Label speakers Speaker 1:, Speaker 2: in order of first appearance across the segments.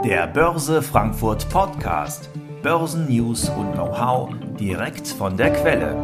Speaker 1: Der Börse Frankfurt Podcast. Börsennews und Know-how direkt von der Quelle.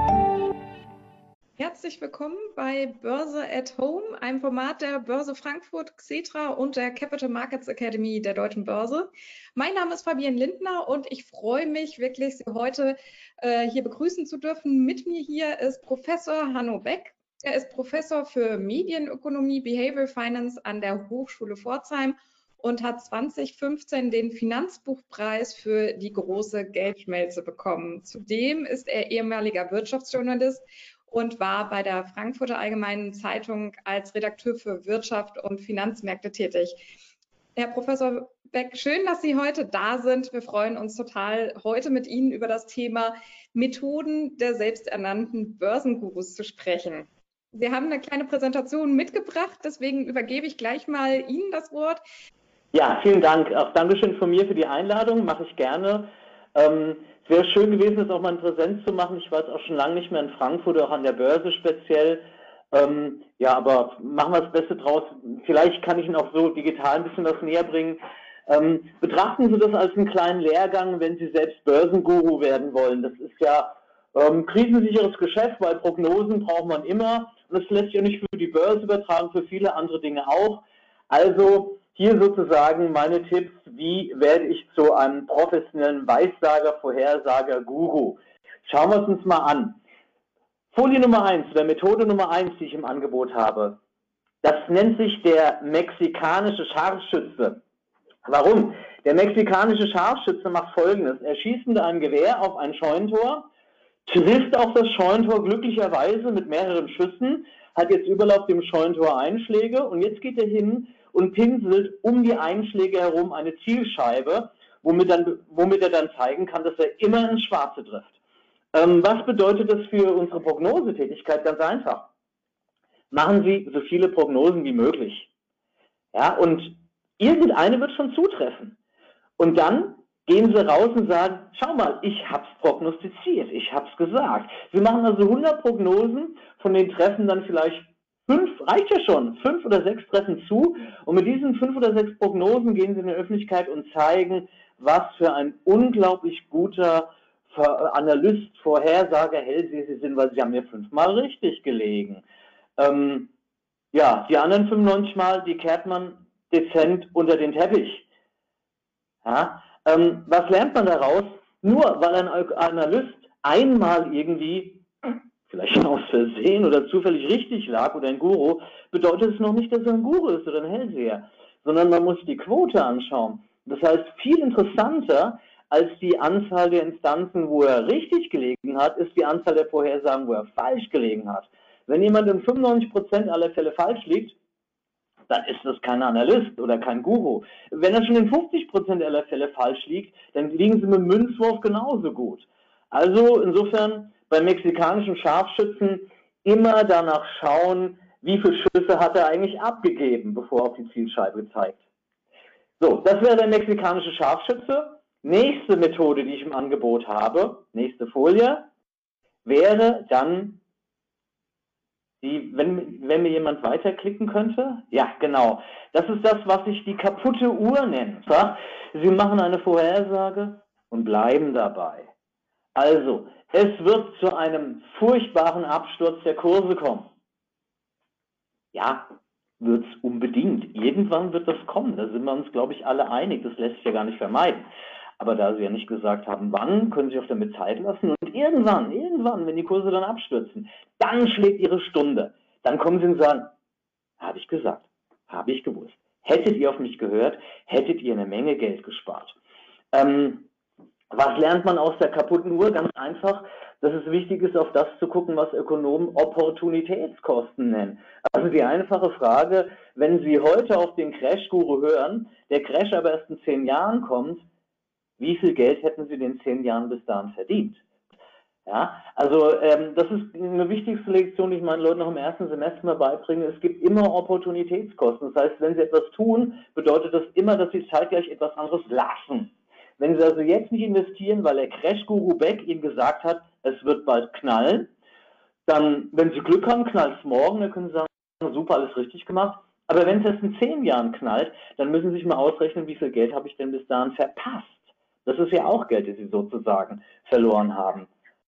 Speaker 2: Herzlich willkommen bei Börse at Home, einem Format der Börse Frankfurt, Xetra und der Capital Markets Academy der Deutschen Börse. Mein Name ist Fabienne Lindner und ich freue mich wirklich, Sie heute hier begrüßen zu dürfen. Mit mir hier ist Professor Hanno Beck. Er ist Professor für Medienökonomie, Behavioral Finance an der Hochschule Pforzheim und hat 2015 den Finanzbuchpreis für die große Geldschmelze bekommen. Zudem ist er ehemaliger Wirtschaftsjournalist und war bei der Frankfurter Allgemeinen Zeitung als Redakteur für Wirtschaft und Finanzmärkte tätig. Herr Professor Beck, schön, dass Sie heute da sind. Wir freuen uns total, heute mit Ihnen über das Thema Methoden der selbsternannten Börsengurus zu sprechen. Sie haben eine kleine Präsentation mitgebracht, deswegen übergebe ich gleich mal Ihnen das Wort.
Speaker 3: Ja, vielen Dank. Auch Dankeschön von mir für die Einladung, mache ich gerne. Es wäre schön gewesen, das auch mal in Präsenz zu machen. Ich war jetzt auch schon lange nicht mehr in Frankfurt, auch an der Börse speziell. Ja, aber machen wir das Beste draus. Vielleicht kann ich Ihnen auch so digital ein bisschen was näher bringen. Betrachten Sie das als einen kleinen Lehrgang, wenn Sie selbst Börsenguru werden wollen. Das ist ja krisensicheres Geschäft, weil Prognosen braucht man immer. Und das lässt sich ja nicht für die Börse übertragen, für viele andere Dinge auch. Also hier sozusagen meine Tipps, wie werde ich zu einem professionellen Weissager, Vorhersager, Guru. Schauen wir es uns mal an. Folie Nummer 1, oder Methode Nummer 1, die ich im Angebot habe, das nennt sich der mexikanische Scharfschütze. Warum? Der mexikanische Scharfschütze macht Folgendes. Er schießt mit einem Gewehr auf ein Scheunentor, trifft auch das Scheunentor glücklicherweise mit mehreren Schüssen, hat jetzt überall auf dem Scheunentor Einschläge und jetzt geht er hin und pinselt um die Einschläge herum eine Zielscheibe, womit er dann zeigen kann, dass er immer ins Schwarze trifft. Was bedeutet das für unsere Prognosetätigkeit? Ganz einfach. Machen Sie so viele Prognosen wie möglich. Ja, und irgendeine wird schon zutreffen. Und dann gehen Sie raus und sagen, schau mal, ich habe es prognostiziert, ich habe es gesagt. Sie machen also 100 Prognosen, von denen treffen dann vielleicht 5, reicht ja schon, 5 oder 6 treffen zu. Und mit diesen 5 oder 6 Prognosen gehen Sie in die Öffentlichkeit und zeigen, was für ein unglaublich guter Analyst, Vorhersager, Hellseher Sie sind, weil Sie haben ja 5-mal richtig gelegen. Ja, die anderen 95 Mal, die kehrt man dezent unter den Teppich. Ja, was lernt man daraus? Nur weil ein Analyst einmal irgendwie, vielleicht aus Versehen oder zufällig richtig lag oder ein Guru, bedeutet es noch nicht, dass er ein Guru ist oder ein Hellseher, sondern man muss die Quote anschauen. Das heißt, viel interessanter als die Anzahl der Instanzen, wo er richtig gelegen hat, ist die Anzahl der Vorhersagen, wo er falsch gelegen hat. Wenn jemand in 95% aller Fälle falsch liegt, dann ist das kein Analyst oder kein Guru. Wenn er schon in 50% aller Fälle falsch liegt, dann liegen sie mit dem Münzwurf genauso gut. Also insofern beim mexikanischen Scharfschützen immer danach schauen, wie viele Schüsse hat er eigentlich abgegeben, bevor er auf die Zielscheibe zeigt. So, das wäre der mexikanische Scharfschütze. Nächste Methode, die ich im Angebot habe, nächste Folie, wäre dann wenn mir jemand weiterklicken könnte? Ja, genau. Das ist das, was ich die kaputte Uhr nenne. Sie machen eine Vorhersage und bleiben dabei. Also, es wird zu einem furchtbaren Absturz der Kurse kommen. Ja, wird es unbedingt. Irgendwann wird das kommen. Da sind wir uns, glaube ich, alle einig. Das lässt sich ja gar nicht vermeiden. Aber da Sie ja nicht gesagt haben, wann, können Sie sich auch damit Zeit lassen. Und irgendwann, wenn die Kurse dann abstürzen, dann schlägt Ihre Stunde. Dann kommen Sie und sagen, habe ich gesagt, habe ich gewusst. Hättet ihr auf mich gehört, hättet ihr eine Menge Geld gespart. Was lernt man aus der kaputten Uhr? Ganz einfach, dass es wichtig ist, auf das zu gucken, was Ökonomen Opportunitätskosten nennen. Also die einfache Frage, wenn Sie heute auf den Crash-Guru hören, der Crash aber erst in 10 Jahren kommt, wie viel Geld hätten Sie in den 10 Jahren bis dahin verdient? Ja, also das ist eine wichtigste Lektion, die ich meinen Leuten noch im ersten Semester mal beibringe. Es gibt immer Opportunitätskosten. Das heißt, wenn Sie etwas tun, bedeutet das immer, dass Sie zeitgleich etwas anderes lassen. Wenn Sie also jetzt nicht investieren, weil der Crash-Guru Beck Ihnen gesagt hat, es wird bald knallen, dann, wenn Sie Glück haben, knallt es morgen, dann können Sie sagen, super, alles richtig gemacht. Aber wenn es erst in 10 Jahren knallt, dann müssen Sie sich mal ausrechnen, wie viel Geld habe ich denn bis dahin verpasst. Das ist ja auch Geld, das Sie sozusagen verloren haben.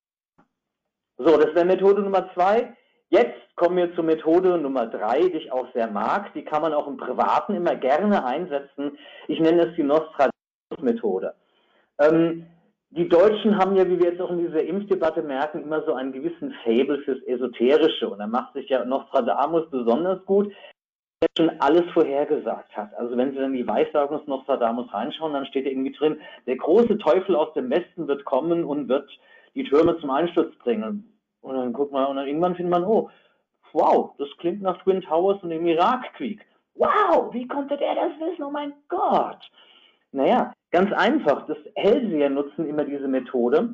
Speaker 3: So, das wäre Methode Nummer 2. Jetzt kommen wir zur Methode Nummer 3, die ich auch sehr mag. Die kann man auch im Privaten immer gerne einsetzen. Ich nenne es die Nostradamus-Methode. Die Deutschen haben ja, wie wir jetzt auch in dieser Impfdebatte merken, immer so einen gewissen Faible fürs Esoterische. Und da macht sich ja Nostradamus besonders gut, der schon alles vorhergesagt hat. Also wenn Sie dann die Weissagung des Nostradamus reinschauen, dann steht irgendwie drin, der große Teufel aus dem Westen wird kommen und wird die Türme zum Einsturz bringen. Und dann guckt man, und dann irgendwann findet man, oh, wow, das klingt nach Twin Towers und dem Irakkrieg. Wow, wie konnte der das wissen? Oh mein Gott. Naja, ganz einfach. Das Hellseher nutzen immer diese Methode.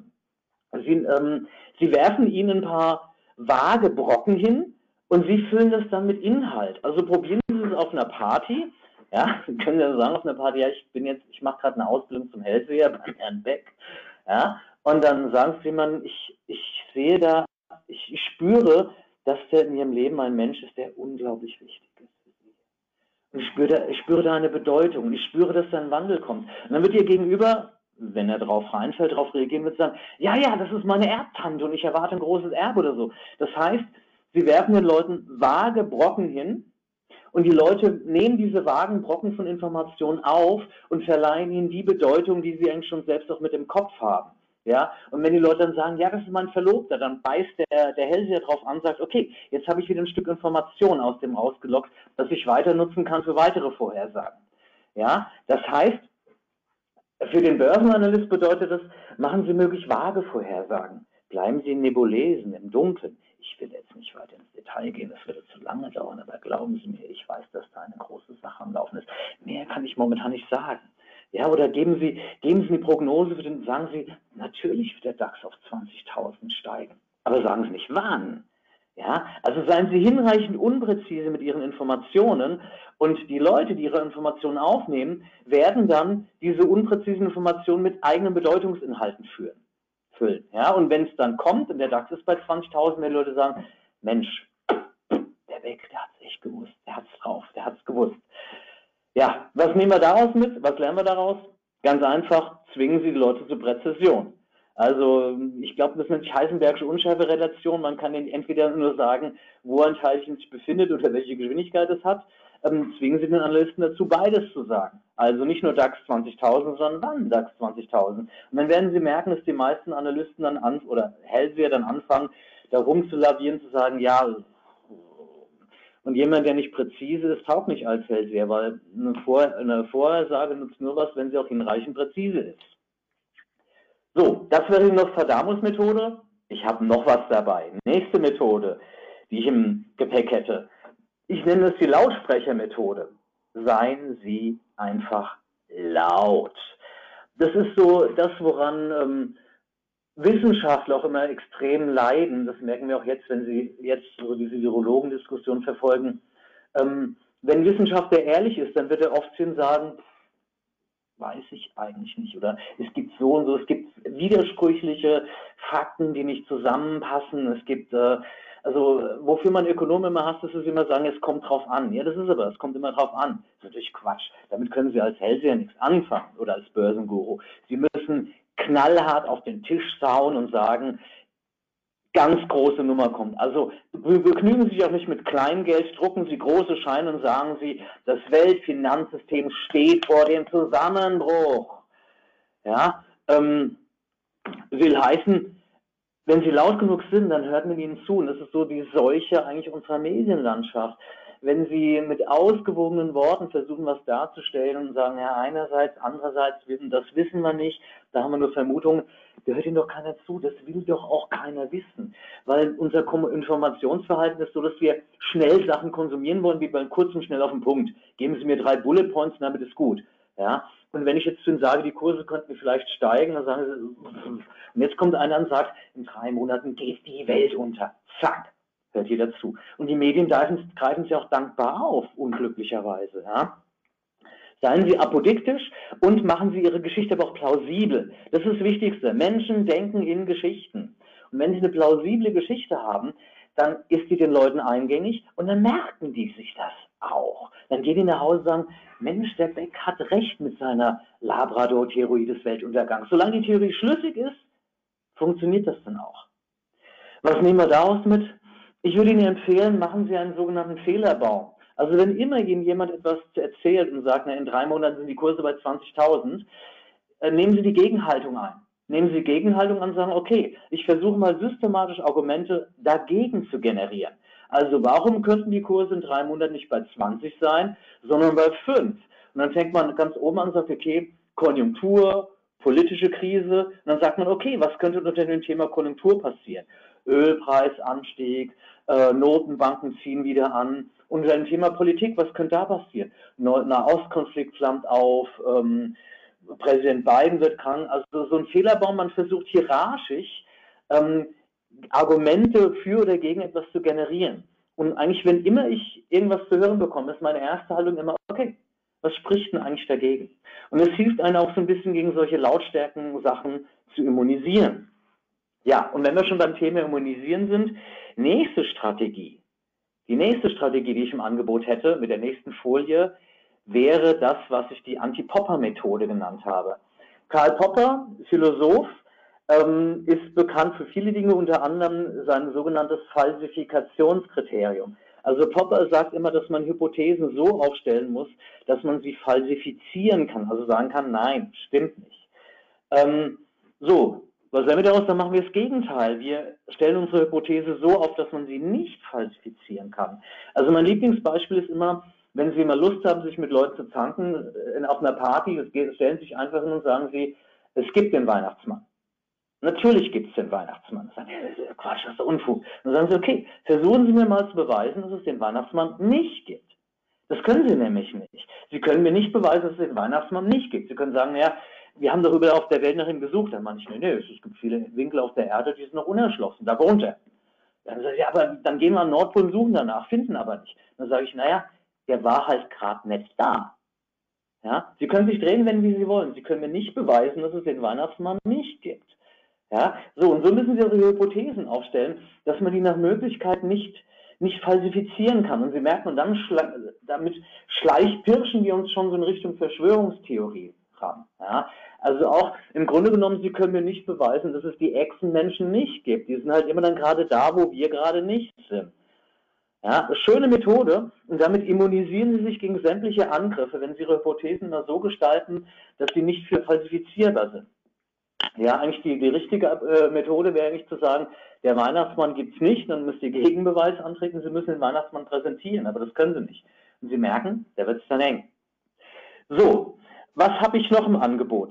Speaker 3: Sie werfen ihnen ein paar vage Brocken hin und sie füllen das dann mit Inhalt. Also probieren Sie es auf einer Party. Ja, Sie können ja sagen auf einer Party, ja, ich mache gerade eine Ausbildung zum Hellseher bei Herrn Beck. Ja, und dann sagen Sie jemandem, ich sehe da, ich spüre, dass der in Ihrem Leben ein Mensch ist, der unglaublich wichtig ist. Und ich spüre da eine Bedeutung. Und ich spüre, dass da ein Wandel kommt. Und dann wird Ihr Gegenüber, wenn er drauf reinfällt, darauf reagieren, wird sagen, ja, das ist meine Erbtante und ich erwarte ein großes Erbe oder so. Das heißt, Sie werfen den Leuten vage Brocken hin und die Leute nehmen diese vagen Brocken von Informationen auf und verleihen ihnen die Bedeutung, die sie eigentlich schon selbst auch mit im Kopf haben. Ja, und wenn die Leute dann sagen, ja, das ist mein Verlobter, dann beißt der Hellseher drauf an und sagt, okay, jetzt habe ich wieder ein Stück Information aus dem rausgelockt, das ich weiter nutzen kann für weitere Vorhersagen. Ja, das heißt, für den Börsenanalyst bedeutet das, machen Sie möglichst vage Vorhersagen. Bleiben Sie in Nebulesen, im Dunkeln. Ich will jetzt nicht weiter ins Detail gehen, das würde zu lange dauern, aber glauben Sie mir, ich weiß, dass da eine große Sache am Laufen ist. Mehr kann ich momentan nicht sagen. Ja, oder geben Sie die Prognose, sagen Sie, natürlich wird der DAX auf 20.000 steigen. Aber sagen Sie nicht wann. Ja, also seien Sie hinreichend unpräzise mit Ihren Informationen und die Leute, die Ihre Informationen aufnehmen, werden dann diese unpräzisen Informationen mit eigenen Bedeutungsinhalten füllen. Ja, und wenn es dann kommt und der DAX ist bei 20.000, wenn die Leute sagen, Mensch, der Beck, der hat es echt gewusst, der hat es drauf, der hat es gewusst. Ja, was nehmen wir daraus mit? Was lernen wir daraus? Ganz einfach, zwingen Sie die Leute zur Präzision. Also ich glaube, das nennt sich Heisenbergsche Unschärferelation. Man kann ihnen entweder nur sagen, wo ein Teilchen sich befindet oder welche Geschwindigkeit es hat. Zwingen Sie den Analysten dazu, beides zu sagen. Also nicht nur DAX 20.000, sondern wann DAX 20.000. Und dann werden Sie merken, dass die meisten Analysten dann oder Hellseher dann anfangen, da rumzulavieren, zu sagen, ja. Und jemand, der nicht präzise ist, taugt nicht als Hellseher, weil eine Vorhersage nutzt nur was, wenn sie auch hinreichend präzise ist. So, das wäre die Nostradamus-Methode. Ich habe noch was dabei. Nächste Methode, die ich im Gepäck hätte. Ich nenne es die Lautsprechermethode. Seien Sie einfach laut. Das ist so das, woran Wissenschaftler auch immer extrem leiden. Das merken wir auch jetzt, wenn Sie jetzt so diese Virologendiskussion verfolgen. Wenn Wissenschaftler ehrlich ist, dann wird er oft sagen, weiß ich eigentlich nicht. Oder es gibt so und so, es gibt widersprüchliche Fakten, die nicht zusammenpassen. Es gibt, also wofür man Ökonomen immer hasst, ist es immer sagen, es kommt drauf an. Ja, das ist aber, es kommt immer drauf an. Das ist natürlich Quatsch. Damit können Sie als Hellseher nichts anfangen oder als Börsenguru. Sie müssen knallhart auf den Tisch sauen und sagen, ganz große Nummer kommt. Also begnügen Sie sich auch nicht mit Kleingeld, drucken Sie große Scheine und sagen Sie, das Weltfinanzsystem steht vor dem Zusammenbruch. Ja, will heißen, wenn Sie laut genug sind, dann hört man Ihnen zu. Und das ist so die Seuche eigentlich unserer Medienlandschaft. Wenn Sie mit ausgewogenen Worten versuchen, was darzustellen und sagen, ja, einerseits, andererseits, das wissen wir nicht, da haben wir nur Vermutungen, da hört Ihnen doch keiner zu, das will doch auch keiner wissen. Weil unser Informationsverhalten ist so, dass wir schnell Sachen konsumieren wollen, wie beim kurzen, schnell auf den Punkt. Geben Sie mir 3 Bullet Points, damit ist gut. Ja? Und wenn ich jetzt zu Ihnen sage, die Kurse könnten vielleicht steigen, dann sagen Sie, und jetzt kommt einer und sagt, in 3 Monaten geht die Welt unter. Zack. Hört jeder zu. Und die Medien greifen sie auch dankbar auf, unglücklicherweise. Ja? Seien Sie apodiktisch und machen Sie Ihre Geschichte aber auch plausibel. Das ist das Wichtigste. Menschen denken in Geschichten. Und wenn Sie eine plausible Geschichte haben, dann ist die den Leuten eingängig und dann merken die sich das. auch. Dann gehen die nach Hause und sagen, Mensch, der Beck hat recht mit seiner Labrador-Theorie des Weltuntergangs. Solange die Theorie schlüssig ist, funktioniert das dann auch. Was nehmen wir daraus mit? Ich würde Ihnen empfehlen, machen Sie einen sogenannten Fehlerbaum. Also wenn immer Ihnen jemand etwas erzählt und sagt, na, in 3 Monaten sind die Kurse bei 20.000, nehmen Sie die Gegenhaltung ein. Nehmen Sie die Gegenhaltung an und sagen, okay, ich versuche mal systematisch Argumente dagegen zu generieren. Also warum könnten die Kurse in 3 Monaten nicht bei 20 sein, sondern bei 5? Und dann fängt man ganz oben an und sagt, okay, Konjunktur, politische Krise. Und dann sagt man, okay, was könnte unter dem Thema Konjunktur passieren? Ölpreisanstieg, Notenbanken ziehen wieder an. Und unter dem Thema Politik, was könnte da passieren? Nahostkonflikt flammt auf, Präsident Biden wird krank. Also so ein Fehlerbaum, man versucht hierarchisch Argumente für oder gegen etwas zu generieren. Und eigentlich, wenn immer ich irgendwas zu hören bekomme, ist meine erste Haltung immer, okay, was spricht denn eigentlich dagegen? Und es hilft einem auch so ein bisschen gegen solche Lautstärken-Sachen zu immunisieren. Ja, und wenn wir schon beim Thema Immunisieren sind, die nächste Strategie, die ich im Angebot hätte, mit der nächsten Folie, wäre das, was ich die Anti-Popper-Methode genannt habe. Karl Popper, Philosoph, ist bekannt für viele Dinge, unter anderem sein sogenanntes Falsifikationskriterium. Also Popper sagt immer, dass man Hypothesen so aufstellen muss, dass man sie falsifizieren kann, also sagen kann, nein, stimmt nicht. Was werden wir daraus? Dann machen wir das Gegenteil. Wir stellen unsere Hypothese so auf, dass man sie nicht falsifizieren kann. Also mein Lieblingsbeispiel ist immer, wenn Sie mal Lust haben, sich mit Leuten zu zanken, auf einer Party, stellen Sie sich einfach hin und sagen Sie, es gibt den Weihnachtsmann. Natürlich gibt es den Weihnachtsmann. Sagen, Quatsch, das ist doch Unfug. Dann sagen Sie, okay, versuchen Sie mir mal zu beweisen, dass es den Weihnachtsmann nicht gibt. Das können Sie nämlich nicht. Sie können mir nicht beweisen, dass es den Weihnachtsmann nicht gibt. Sie können sagen, naja, wir haben darüber auf der Welt nach ihm gesucht. Dann meine ich, nee, es gibt viele Winkel auf der Erde, die sind noch unerschlossen. Da wohnt er. Dann sage ich, ja, aber dann gehen wir an den Nordpol und suchen danach, finden aber nicht. Dann sage ich, naja, der war halt gerade nicht da. Ja? Sie können sich drehen, wenn wie Sie wollen. Sie können mir nicht beweisen, dass es den Weihnachtsmann nicht gibt. Ja? So, und so müssen Sie Ihre Hypothesen aufstellen, dass man die nach Möglichkeit nicht falsifizieren kann. Und Sie merken, und dann damit pirschen wir uns schon so in Richtung Verschwörungstheorie ran. Ja? Also auch im Grunde genommen, Sie können mir nicht beweisen, dass es die Echsenmenschen nicht gibt. Die sind halt immer dann gerade da, wo wir gerade nicht sind. Ja, schöne Methode, und damit immunisieren Sie sich gegen sämtliche Angriffe, wenn Sie Ihre Hypothesen mal so gestalten, dass sie nicht für falsifizierbar sind. Ja, eigentlich die richtige Methode wäre eigentlich zu sagen, der Weihnachtsmann gibt es nicht, dann müsst ihr Gegenbeweis antreten, Sie müssen den Weihnachtsmann präsentieren, aber das können Sie nicht. Und Sie merken, der wird es dann eng. So, was habe ich noch im Angebot?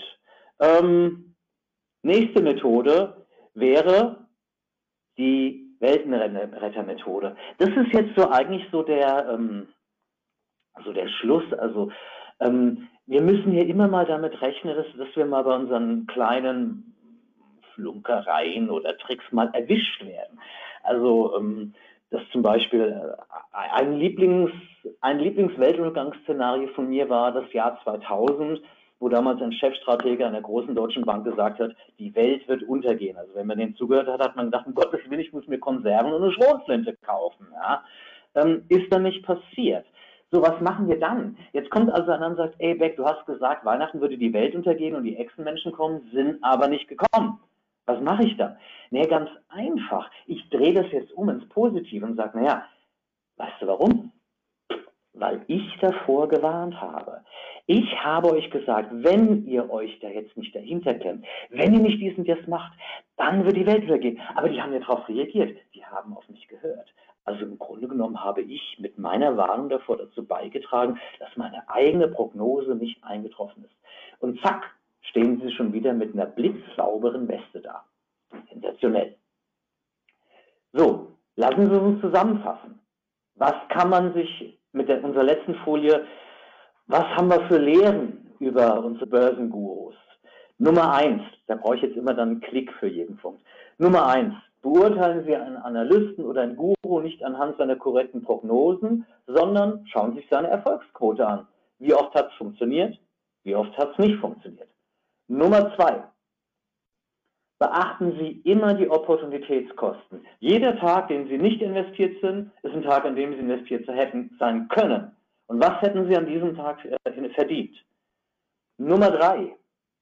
Speaker 3: Nächste Methode wäre die Weltenrettermethode. Das ist jetzt so eigentlich so der Schluss. Also wir müssen hier immer mal damit rechnen, dass wir mal bei unseren kleinen Flunkereien oder Tricks mal erwischt werden. Also dass zum Beispiel ein Lieblingsweltuntergangsszenario von mir war das Jahr 2000, wo damals ein Chefstratege einer großen deutschen Bank gesagt hat, die Welt wird untergehen. Also wenn man dem zugehört hat, hat man gedacht, um Gottes Willen, ich muss mir Konserven und eine Schrotflinte kaufen. Ja? Ist dann nicht passiert. So, was machen wir dann? Jetzt kommt also einer und sagt, ey Beck, du hast gesagt, Weihnachten würde die Welt untergehen und die Echsenmenschen kommen, sind aber nicht gekommen. Was mache ich dann? Nee, ganz einfach. Ich drehe das jetzt um ins Positive und sage, naja, weißt du warum? Weil ich davor gewarnt habe. Ich habe euch gesagt, wenn ihr euch da jetzt nicht dahinter klemmt, wenn ihr nicht dies und das macht, dann wird die Welt untergehen. Aber die haben ja darauf reagiert. Die haben auf mich gehört. Also im Grunde genommen habe ich mit meiner Warnung davor dazu beigetragen, dass meine eigene Prognose nicht eingetroffen ist. Und zack, stehen sie schon wieder mit einer blitzsauberen Weste da. Sensationell. So, lassen Sie uns zusammenfassen. Was kann man sich mit unserer letzten Folie, was haben wir für Lehren über unsere Börsengurus? Nummer 1, da brauche ich jetzt immer dann einen Klick für jeden Punkt. Nummer 1, beurteilen Sie einen Analysten oder einen Guru nicht anhand seiner korrekten Prognosen, sondern schauen Sie sich seine Erfolgsquote an. Wie oft hat es funktioniert? Wie oft hat es nicht funktioniert? Nummer 2, beachten Sie immer die Opportunitätskosten. Jeder Tag, den Sie nicht investiert sind, ist ein Tag, an dem Sie investiert hätten sein können. Und was hätten Sie an diesem Tag verdient? Nummer 3.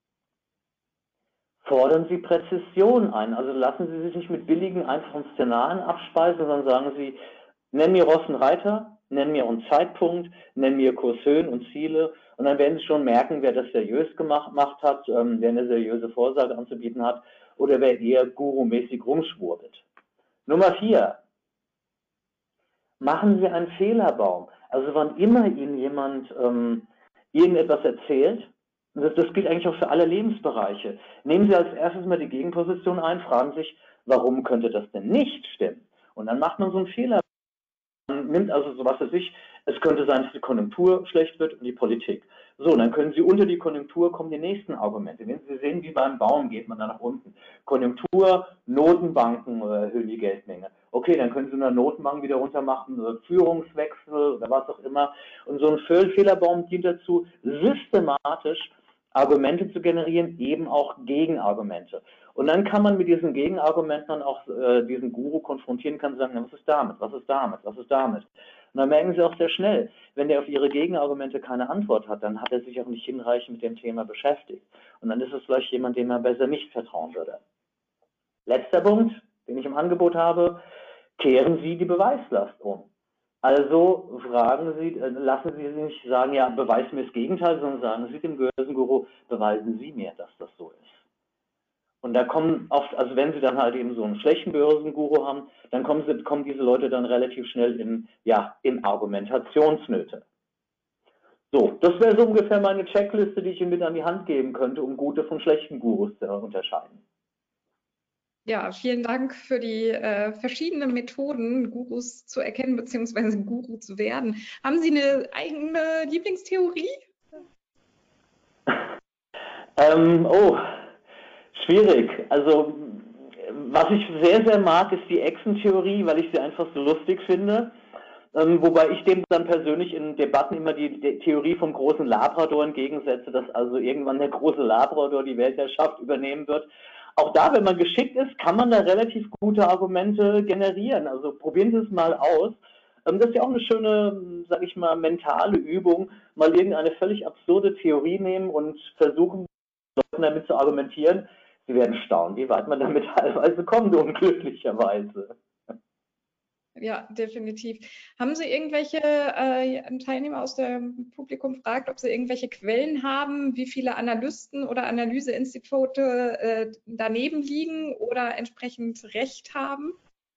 Speaker 3: Fordern Sie Präzision ein. Also lassen Sie sich nicht mit billigen, einfachen Szenarien abspeisen, sondern sagen Sie, nenn mir Ross und Reiter, nenn mir einen Zeitpunkt, nenn mir Kurshöhen und Ziele und dann werden Sie schon merken, wer das seriös gemacht hat, wer eine seriöse Vorsage anzubieten hat oder wer eher gurumäßig rumschwurbelt. Nummer 4. Machen Sie einen Fehlerbaum. Also wann immer Ihnen jemand irgendetwas erzählt, das gilt eigentlich auch für alle Lebensbereiche. Nehmen Sie als erstes mal die Gegenposition ein, fragen sich, warum könnte das denn nicht stimmen? Und dann macht man so einen Fehler. Man nimmt also sowas für sich, es könnte sein, dass die Konjunktur schlecht wird und die Politik. So, dann können Sie unter die Konjunktur kommen die nächsten Argumente. Wenn Sie sehen, wie beim Baum geht man da nach unten. Konjunktur, Notenbanken erhöhen die Geldmenge. Okay, dann können Sie eine Notenbank wieder runter machen, Führungswechsel oder was auch immer. Und so ein Fehlerbaum dient dazu, systematisch Argumente zu generieren, eben auch Gegenargumente. Und dann kann man mit diesen Gegenargumenten dann auch diesen Guru konfrontieren, kann sagen, was ist damit, was ist damit, was ist damit. Und dann merken Sie auch sehr schnell, wenn der auf Ihre Gegenargumente keine Antwort hat, dann hat er sich auch nicht hinreichend mit dem Thema beschäftigt. Und dann ist es vielleicht jemand, dem man besser nicht vertrauen würde. Letzter Punkt, den ich im Angebot habe, kehren Sie die Beweislast um. Also lassen Sie sich nicht sagen, ja, beweis mir das Gegenteil, sondern sagen Sie dem Börsenguru, beweisen Sie mir, dass das so ist. Und da kommen oft, also wenn Sie dann halt eben so einen schlechten Börsenguru haben, dann kommen diese Leute dann relativ schnell in Argumentationsnöte. So, das wäre so ungefähr meine Checkliste, die ich Ihnen mit an die Hand geben könnte, um gute von schlechten Gurus zu unterscheiden.
Speaker 2: Ja, vielen Dank für die verschiedenen Methoden, Gurus zu erkennen bzw. Guru zu werden. Haben Sie eine eigene Lieblingstheorie?
Speaker 3: Schwierig. Also, was ich sehr, sehr mag, ist die Echsentheorie, weil ich sie einfach so lustig finde. Wobei ich dem dann persönlich in Debatten immer die Theorie vom großen Labrador entgegensetze, dass also irgendwann der große Labrador die Weltherrschaft übernehmen wird. Auch da, wenn man geschickt ist, kann man da relativ gute Argumente generieren. Also probieren Sie es mal aus. Das ist ja auch eine schöne, sag ich mal, mentale Übung. Mal irgendeine völlig absurde Theorie nehmen und versuchen, Leuten damit zu argumentieren. Sie werden staunen, wie weit man damit teilweise kommt, unglücklicherweise.
Speaker 2: Ja, definitiv. Haben Sie irgendwelche Teilnehmer aus dem Publikum fragt, ob Sie irgendwelche Quellen haben, wie viele Analysten oder Analyseinstitute daneben liegen oder entsprechend Recht haben?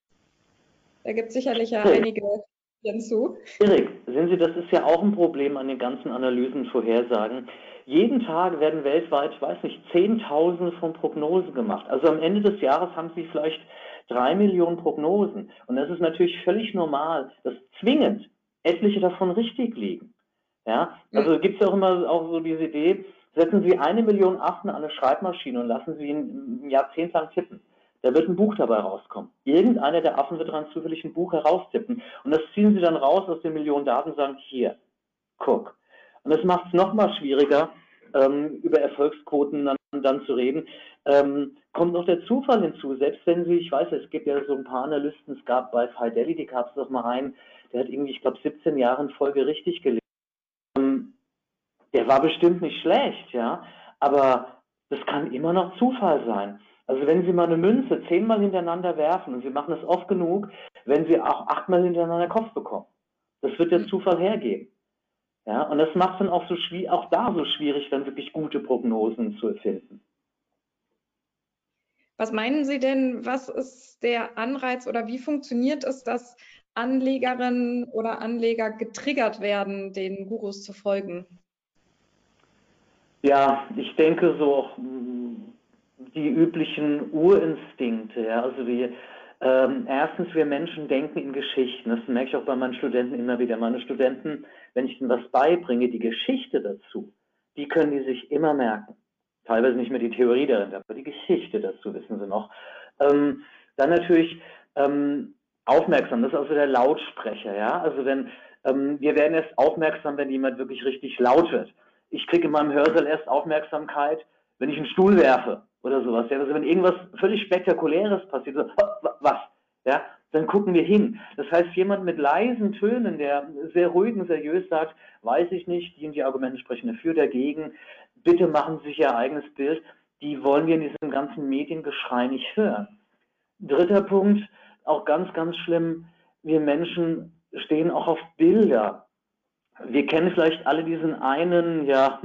Speaker 2: Da gibt es sicherlich ja einige hinzu.
Speaker 3: Erik, sehen Sie, das ist ja auch ein Problem an den ganzen Analysen, Vorhersagen. Jeden Tag werden weltweit, ich weiß nicht, Zehntausende von Prognosen gemacht. Also am Ende des Jahres haben Sie vielleicht 3 Millionen Prognosen. Und das ist natürlich völlig normal, dass zwingend etliche davon richtig liegen. Ja, also gibt es ja auch immer auch so diese Idee, setzen Sie 1 Million Affen an eine Schreibmaschine und lassen Sie ihn ein Jahrzehnt lang tippen. Da wird ein Buch dabei rauskommen. Irgendeiner der Affen wird daran zufällig ein Buch heraustippen. Und das ziehen Sie dann raus aus den Millionen Daten und sagen, hier, guck. Und das macht es nochmal schwieriger, über Erfolgsquoten dann zu reden. Kommt noch der Zufall hinzu, selbst wenn Sie, ich weiß, es gibt ja so ein paar Analysten, es gab bei Fidelity, gab es doch mal einen, der hat irgendwie, ich glaube, 17 Jahre in Folge richtig gelegen. Der war bestimmt nicht schlecht, ja, aber das kann immer noch Zufall sein. Also wenn Sie mal eine Münze 10-mal hintereinander werfen und Sie machen es oft genug, wenn Sie auch 8-mal hintereinander Kopf bekommen. Das wird der Zufall hergeben. Ja, und das macht es dann auch so schwierig, dann wirklich gute Prognosen zu finden.
Speaker 2: Was meinen Sie denn, was ist der Anreiz oder wie funktioniert es, dass Anlegerinnen oder Anleger getriggert werden, den Gurus zu folgen?
Speaker 3: Ja, ich denke so die üblichen Urinstinkte. Ja, also erstens, wir Menschen denken in Geschichten. Das merke ich auch bei meinen Studenten immer wieder. Meine Studenten, wenn ich ihnen was beibringe, die Geschichte dazu, die können die sich immer merken. Teilweise nicht mehr die Theorie darin, aber die Geschichte dazu wissen sie noch. Dann natürlich aufmerksam, das ist also der Lautsprecher. Ja? Also wir werden erst aufmerksam, wenn jemand wirklich richtig laut wird. Ich kriege in meinem Hörsaal erst Aufmerksamkeit, wenn ich einen Stuhl werfe. oder sowas. Ja? Also wenn irgendwas völlig Spektakuläres passiert, so, was? Ja? Dann gucken wir hin. Das heißt, jemand mit leisen Tönen, der sehr ruhig und seriös sagt, weiß ich nicht, die und die Argumente sprechen dafür, dagegen, bitte machen Sie sich Ihr eigenes Bild, die wollen wir in diesem ganzen Mediengeschrei nicht hören. Dritter Punkt, auch ganz, ganz schlimm, wir Menschen stehen auch auf Bilder. Wir kennen vielleicht alle diesen einen,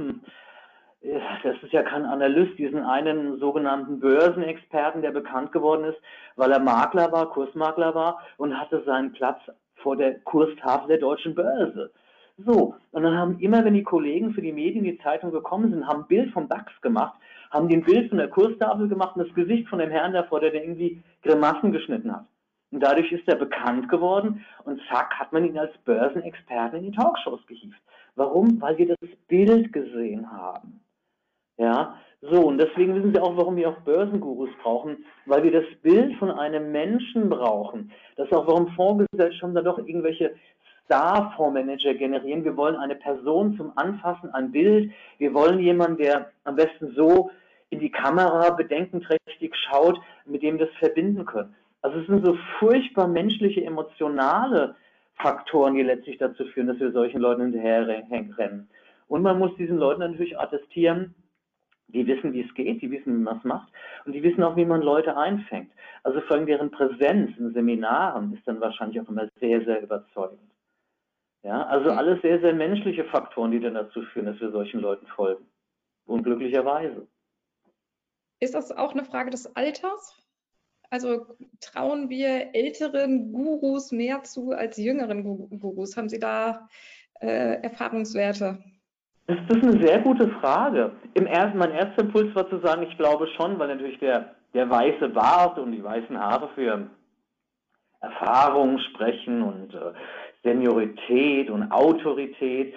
Speaker 3: das ist ja kein Analyst, diesen einen sogenannten Börsenexperten, der bekannt geworden ist, weil er Makler war, Kursmakler war und hatte seinen Platz vor der Kurstafel der deutschen Börse. So, und dann haben immer, wenn die Kollegen für die Medien, die Zeitung gekommen sind, haben ein Bild vom DAX gemacht, haben den Bild von der Kurstafel gemacht und das Gesicht von dem Herrn davor, der irgendwie Grimassen geschnitten hat. Und dadurch ist er bekannt geworden und zack, hat man ihn als Börsenexperten in die Talkshows gehievt. Warum? Weil wir das Bild gesehen haben. Ja, so, und deswegen wissen Sie auch, warum wir auch Börsengurus brauchen, weil wir das Bild von einem Menschen brauchen. Das ist auch, warum Fondsgesellschaften da doch irgendwelche Star-Fondsmanager generieren. Wir wollen eine Person zum Anfassen, ein Bild. Wir wollen jemanden, der am besten so in die Kamera bedenkenträchtig schaut, mit dem wir das verbinden können. Also es sind so furchtbar menschliche, emotionale Faktoren, die letztlich dazu führen, dass wir solchen Leuten hinterherrennen. Und man muss diesen Leuten natürlich attestieren, die wissen, wie es geht, die wissen, wie man es macht und die wissen auch, wie man Leute einfängt. Also vor allem deren Präsenz in Seminaren ist dann wahrscheinlich auch immer sehr, sehr überzeugend. Ja, also alles sehr, sehr menschliche Faktoren, die dann dazu führen, dass wir solchen Leuten folgen. Unglücklicherweise.
Speaker 2: Ist das auch eine Frage des Alters? Also trauen wir älteren Gurus mehr zu als jüngeren Gurus? Haben Sie da Erfahrungswerte?
Speaker 3: Das ist eine sehr gute Frage. Mein erster Impuls war zu sagen, ich glaube schon, weil natürlich der weiße Bart und die weißen Haare für Erfahrung sprechen und Seniorität und Autorität.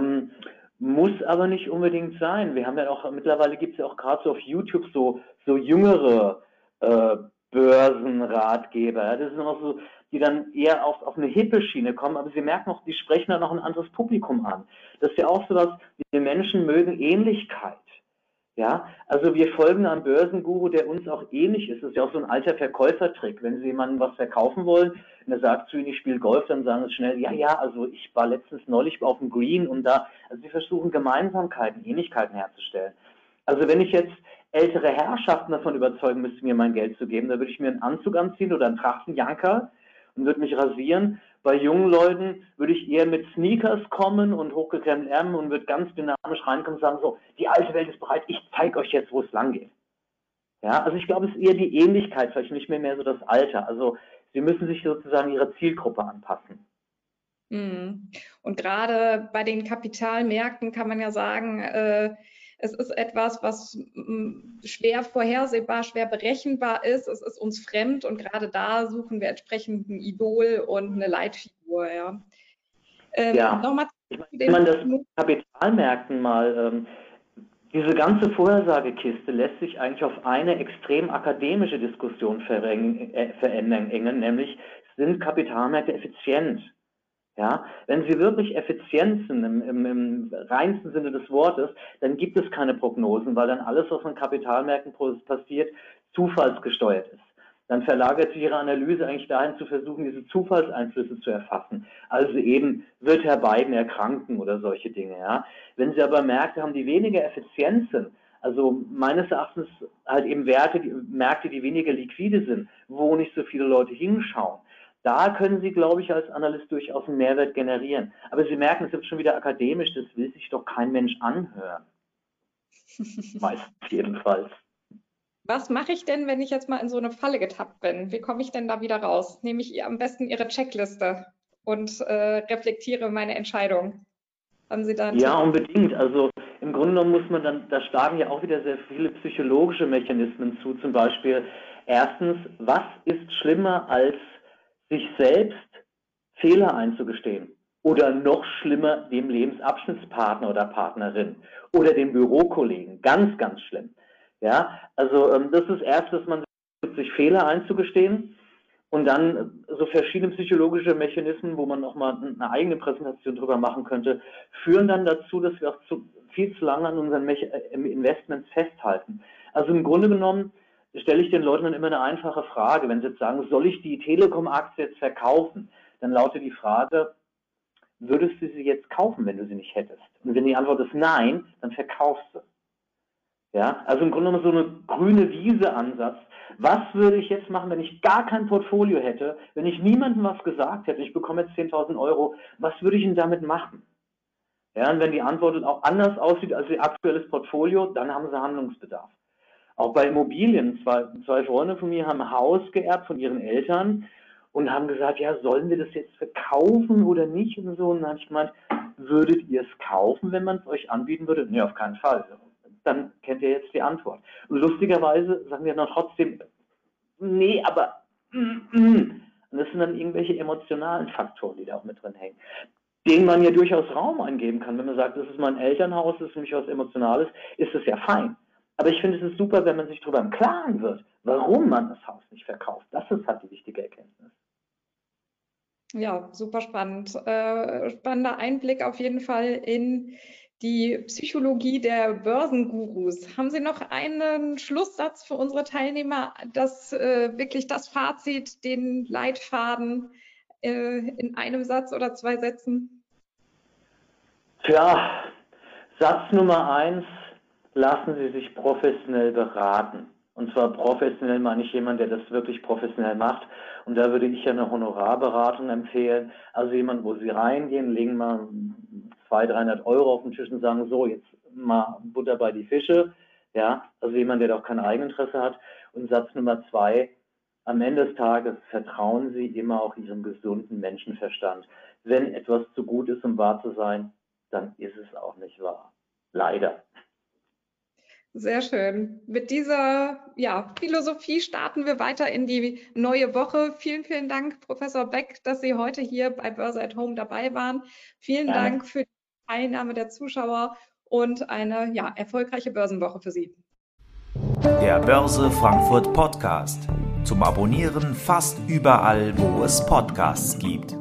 Speaker 3: Muss aber nicht unbedingt sein. Wir haben ja auch, mittlerweile gibt es ja auch gerade so auf YouTube so jüngere Börsenratgeber. Das sind auch so, die dann eher auf eine hippe Schiene kommen, aber Sie merken auch, die sprechen dann auch ein anderes Publikum an. Das ist ja auch so was, wir Menschen mögen Ähnlichkeit. Ja, also wir folgen einem Börsenguru, der uns auch ähnlich ist. Das ist ja auch so ein alter Verkäufertrick. Wenn Sie jemandem was verkaufen wollen und er sagt zu Ihnen, ich spiele Golf, dann sagen Sie schnell, also ich war neulich auf dem Green und also Sie versuchen Gemeinsamkeiten, Ähnlichkeiten herzustellen. Also wenn ich jetzt ältere Herrschaften davon überzeugen müsste, mir mein Geld zu geben, dann würde ich mir einen Anzug anziehen oder einen Trachtenjanker und würde mich rasieren. Bei jungen Leuten würde ich eher mit Sneakers kommen und hochgekrempelten Ärmeln und würde ganz dynamisch reinkommen und sagen, so, die alte Welt ist bereit, ich zeige euch jetzt, wo es lang geht. Ja, also ich glaube, es ist eher die Ähnlichkeit, vielleicht nicht mehr so das Alter. Also Sie müssen sich sozusagen Ihrer Zielgruppe anpassen.
Speaker 2: Und gerade bei den Kapitalmärkten kann man ja sagen, es ist etwas, was schwer vorhersehbar, schwer berechenbar ist. Es ist uns fremd und gerade da suchen wir entsprechend ein Idol und eine Leitfigur. Ja.
Speaker 3: Nochmal wenn man das Kapitalmärkten mal, diese ganze Vorhersagekiste lässt sich eigentlich auf eine extrem akademische Diskussion verengen, nämlich sind Kapitalmärkte effizient? Ja, wenn sie wirklich effizient sind im reinsten Sinne des Wortes, dann gibt es keine Prognosen, weil dann alles, was an Kapitalmärkten passiert, zufallsgesteuert ist. Dann verlagert sich ihre Analyse eigentlich dahin zu versuchen, diese Zufallseinflüsse zu erfassen. Also eben, wird Herr Biden erkranken oder solche Dinge. Ja. Wenn Sie aber Märkte haben, die weniger effizient sind, also meines Erachtens halt eben Märkte, die weniger liquide sind, wo nicht so viele Leute hinschauen, da können Sie, glaube ich, als Analyst durchaus einen Mehrwert generieren. Aber Sie merken, es ist schon wieder akademisch, das will sich doch kein Mensch anhören. Meistens jedenfalls.
Speaker 2: Was mache ich denn, wenn ich jetzt mal in so eine Falle getappt bin? Wie komme ich denn da wieder raus? Nehme ich am besten Ihre Checkliste und reflektiere meine Entscheidung. Haben Sie da einen
Speaker 3: Tipp? Unbedingt. Also im Grunde genommen muss man dann, da schlagen ja auch wieder sehr viele psychologische Mechanismen zu. Zum Beispiel, erstens, was ist schlimmer als sich selbst Fehler einzugestehen oder noch schlimmer dem Lebensabschnittspartner oder Partnerin oder den Bürokollegen. Ganz, ganz schlimm. Ja, also das ist erst, dass man sich Fehler einzugestehen und dann so verschiedene psychologische Mechanismen, wo man auch mal eine eigene Präsentation drüber machen könnte, führen dann dazu, dass wir auch viel zu lange an unseren Investments festhalten. Also im Grunde genommen stelle ich den Leuten dann immer eine einfache Frage. Wenn sie jetzt sagen, soll ich die Telekom-Aktie jetzt verkaufen? Dann lautet die Frage, würdest du sie jetzt kaufen, wenn du sie nicht hättest? Und wenn die Antwort ist nein, dann verkaufst du. Ja, also im Grunde genommen so eine grüne Wiese-Ansatz. Was würde ich jetzt machen, wenn ich gar kein Portfolio hätte, wenn ich niemandem was gesagt hätte, ich bekomme jetzt 10.000 Euro, was würde ich denn damit machen? Ja, und wenn die Antwort auch anders aussieht als ihr aktuelles Portfolio, dann haben sie Handlungsbedarf. Auch bei Immobilien, zwei Freunde von mir haben ein Haus geerbt von ihren Eltern und haben gesagt, ja, sollen wir das jetzt verkaufen oder nicht und so. Und dann habe ich gemeint, würdet ihr es kaufen, wenn man es euch anbieten würde? Nee, auf keinen Fall. Dann kennt ihr jetzt die Antwort. Und lustigerweise sagen wir dann trotzdem, nee, aber Und das sind dann irgendwelche emotionalen Faktoren, die da auch mit drin hängen, denen man ja durchaus Raum eingeben kann. Wenn man sagt, das ist mein Elternhaus, das ist für mich was Emotionales, ist das ja fein. Aber ich finde, es ist super, wenn man sich darüber im Klaren wird, warum man das Haus nicht verkauft. Das ist halt die wichtige Erkenntnis.
Speaker 2: Ja, super spannend. Spannender Einblick auf jeden Fall in die Psychologie der Börsengurus. Haben Sie noch einen Schlusssatz für unsere Teilnehmer, das wirklich das Fazit, den Leitfaden in einem Satz oder 2 Sätzen?
Speaker 3: Tja, Satz Nummer 1, lassen Sie sich professionell beraten. Und zwar professionell meine ich jemand, der das wirklich professionell macht. Und da würde ich ja eine Honorarberatung empfehlen. Also jemand, wo Sie reingehen, legen mal 200-300 Euro auf den Tisch und sagen, so, jetzt mal Butter bei die Fische. Ja, also jemand, der da auch kein Eigeninteresse hat. Und Satz Nummer 2, am Ende des Tages vertrauen Sie immer auch Ihrem gesunden Menschenverstand. Wenn etwas zu gut ist, um wahr zu sein, dann ist es auch nicht wahr. Leider.
Speaker 2: Sehr schön. Mit dieser Philosophie starten wir weiter in die neue Woche. Vielen, vielen Dank, Professor Beck, dass Sie heute hier bei Börse at Home dabei waren. Vielen Dank für die Teilnahme der Zuschauer und eine erfolgreiche Börsenwoche für Sie.
Speaker 1: Der Börse Frankfurt Podcast. Zum Abonnieren fast überall, wo es Podcasts gibt.